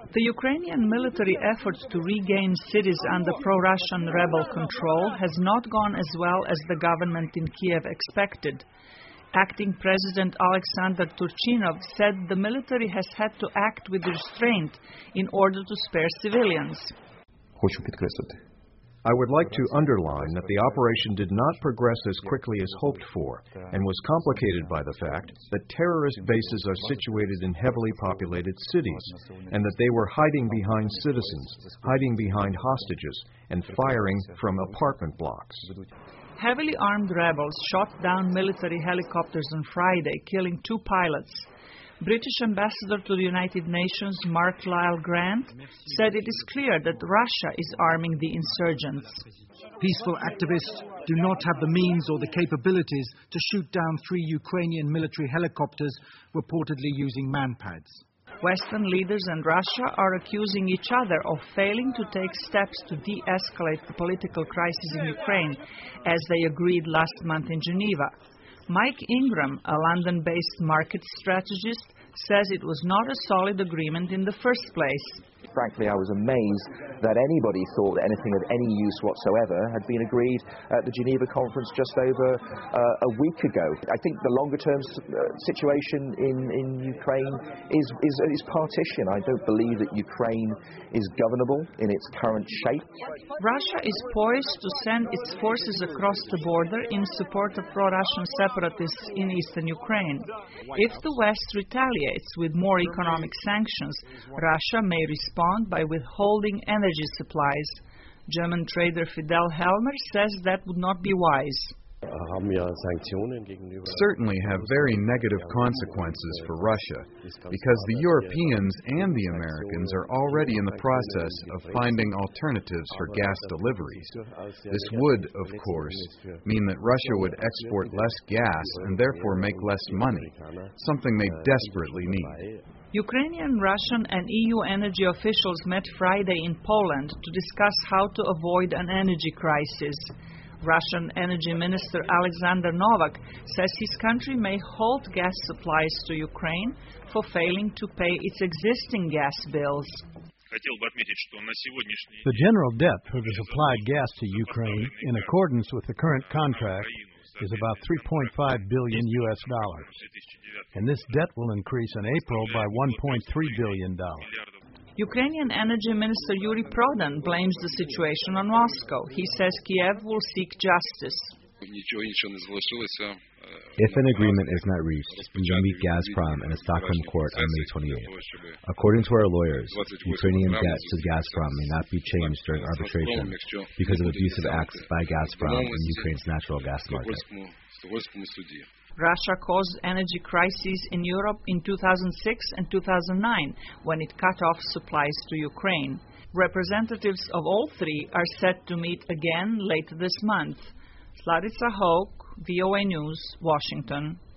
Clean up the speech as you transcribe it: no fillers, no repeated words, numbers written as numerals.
The Ukrainian military efforts to regain cities under pro-Russian rebel control has not gone as well as the government in Kiev expected. Acting President Alexander Turchinov said the military has had to act with restraint in order to spare civilians. I would like to underline that the operation did not progress as quickly as hoped for and was complicated by the fact that terrorist bases are situated in heavily populated cities and that they were hiding behind citizens, hiding behind hostages, and firing from apartment blocks. Heavily armed rebels shot down military helicopters on Friday, killing 2 pilots. British Ambassador to the United Nations Mark Lyle Grant said it is clear that Russia is arming the insurgents. Peaceful activists do not have the means or the capabilities to shoot down 3 Ukrainian military helicopters reportedly using manpads. Western leaders and Russia are accusing each other of failing to take steps to de-escalate the political crisis in Ukraine, as they agreed last month in Geneva. Mike Ingram, a London-based market strategist, says it was not a solid agreement in the first place. Frankly, I was amazed that anybody thought that anything of any use whatsoever had been agreed at the Geneva conference just over a week ago. I think the longer-term situation in Ukraine is partition. I don't believe that Ukraine is governable in its current shape. Russia is poised to send its forces across the border in support of pro-Russian separatists in eastern Ukraine. If the West retaliates with more economic sanctions, Russia may respond by withholding energy supplies. German trader Fidel Helmer says that would not be wise. Certainly have very negative consequences for Russia, because the Europeans and the Americans are already in the process of finding alternatives for gas deliveries. This would, of course, mean that Russia would export less gas and therefore make less money, something they desperately need. Ukrainian, Russian, and EU energy officials met Friday in Poland to discuss how to avoid an energy crisis. Russian Energy Minister Alexander Novak says his country may halt gas supplies to Ukraine for failing to pay its existing gas bills. The general debt for the supplied gas to Ukraine, in accordance with the current contract, is about $3.5 billion, and this debt will increase in April by $1.3 billion. Ukrainian Energy Minister Yuri Prodan blames the situation on Moscow. He says Kiev will seek justice. If an agreement is not reached, we will meet Gazprom in a Stockholm court on May 28th. According to our lawyers, Ukrainian debt to Gazprom may not be changed during arbitration because of abusive acts by Gazprom in Ukraine's natural gas market. Russia caused energy crises in Europe in 2006 and 2009 when it cut off supplies to Ukraine. Representatives of all 3 are set to meet again later this month. Larissa Hoke, VOA News, Washington.